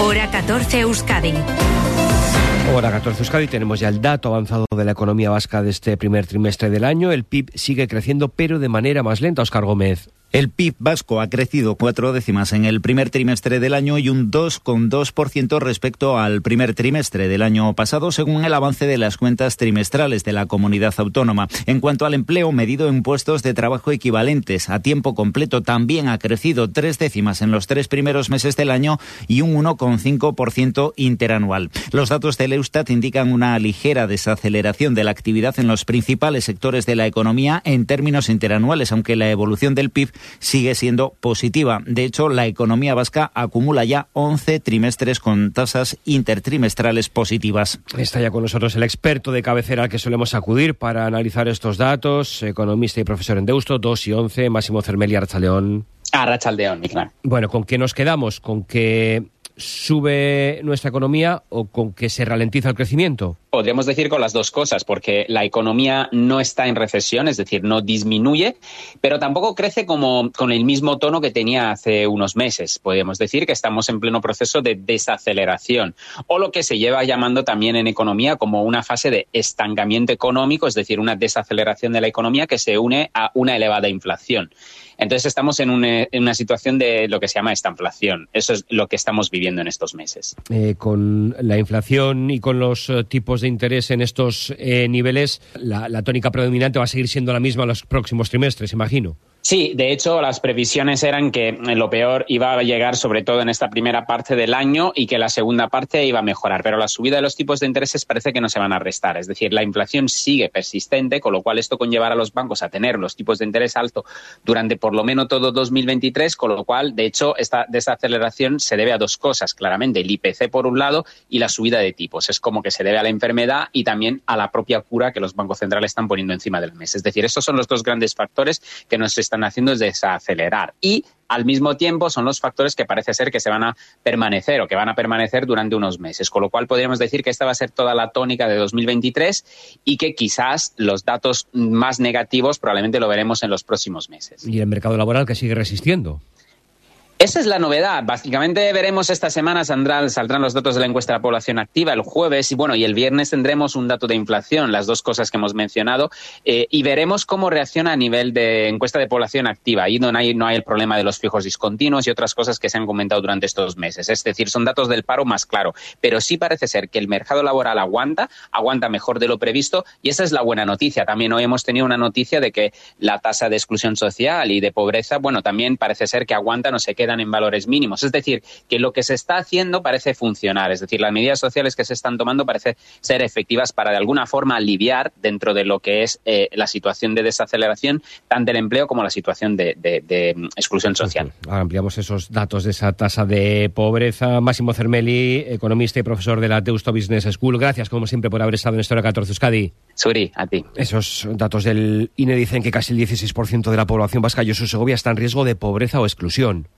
Hora 14 Euskadi. Hora 14 Euskadi, tenemos ya el dato avanzado de la economía vasca de este primer trimestre del año. El PIB sigue creciendo, pero de manera más lenta, Óscar Gómez. El PIB vasco ha crecido 4 décimas en el primer trimestre del año y un 2,2% respecto al primer trimestre del año pasado, según el avance de las cuentas trimestrales de la comunidad autónoma. En cuanto al empleo medido en puestos de trabajo equivalentes a tiempo completo, también ha crecido 3 décimas en los 3 primeros meses del año y un 1,5% interanual. Los datos del Eustat indican una ligera desaceleración de la actividad en los principales sectores de la economía en términos interanuales, aunque la evolución del PIB sigue siendo positiva. De hecho, la economía vasca acumula ya 11 trimestres con tasas intertrimestrales positivas. Está ya con nosotros el experto de cabecera al que solemos acudir para analizar estos datos, economista y profesor en Deusto, 2 y 11, Máximo Cermelli, Arratsaldeón. Arratsaldeón, claro. Bueno, ¿con qué nos quedamos? ¿Con que sube nuestra economía o con que se ralentiza el crecimiento? Podríamos decir con las dos cosas, porque la economía no está en recesión, es decir, no disminuye, pero tampoco crece como con el mismo tono que tenía hace unos meses. Podríamos decir que estamos en pleno proceso de desaceleración, o lo que se lleva llamando también en economía como una fase de estancamiento económico, es decir, una desaceleración de la economía que se une a una elevada inflación. Entonces estamos en una situación de lo que se llama estanflación. Eso es lo que estamos viviendo en estos meses. Con la inflación y con los tipos de interés en estos niveles, la tónica predominante va a seguir siendo la misma en los próximos trimestres, imagino. Sí, de hecho, las previsiones eran que lo peor iba a llegar sobre todo en esta primera parte del año y que la segunda parte iba a mejorar. Pero la subida de los tipos de intereses parece que no se van a restar. Es decir, la inflación sigue persistente, con lo cual esto conllevará a los bancos a tener los tipos de interés altos durante por lo menos todo 2023, con lo cual, de hecho, esta desaceleración se debe a dos cosas, claramente. El IPC, por un lado, y la subida de tipos. Es como que se debe a la enfermedad y también a la propia cura que los bancos centrales están poniendo encima de la mesa. Es decir, estos son los dos grandes factores que nos están haciendo es desacelerar y al mismo tiempo son los factores que parece ser que se van a permanecer o que van a permanecer durante unos meses, con lo cual podríamos decir que esta va a ser toda la tónica de 2023 y que quizás los datos más negativos probablemente lo veremos en los próximos meses. Y el mercado laboral que sigue resistiendo. Esa es la novedad. Básicamente veremos esta semana, saldrán los datos de la encuesta de la población activa el jueves y el viernes tendremos un dato de inflación, las dos cosas que hemos mencionado, y veremos cómo reacciona a nivel de encuesta de población activa. Ahí no hay el problema de los fijos discontinuos y otras cosas que se han comentado durante estos meses. Es decir, son datos del paro más claro. Pero sí parece ser que el mercado laboral aguanta mejor de lo previsto y esa es la buena noticia. También hoy hemos tenido una noticia de que la tasa de exclusión social y de pobreza, también parece ser que aguanta, no se queda en valores mínimos. Es decir, que lo que se está haciendo parece funcionar. Es decir, las medidas sociales que se están tomando parece ser efectivas para de alguna forma aliviar dentro de lo que es la situación de desaceleración, tanto del empleo como la situación de exclusión social. Ahora ampliamos esos datos de esa tasa de pobreza. Máximo Cermelli, economista y profesor de la Deusto Business School. Gracias, como siempre, por haber estado en esta Hora 14 Euskadi. Suri, a ti. Esos datos del INE dicen que casi el 16% de la población vasca y Segovia está en riesgo de pobreza o exclusión.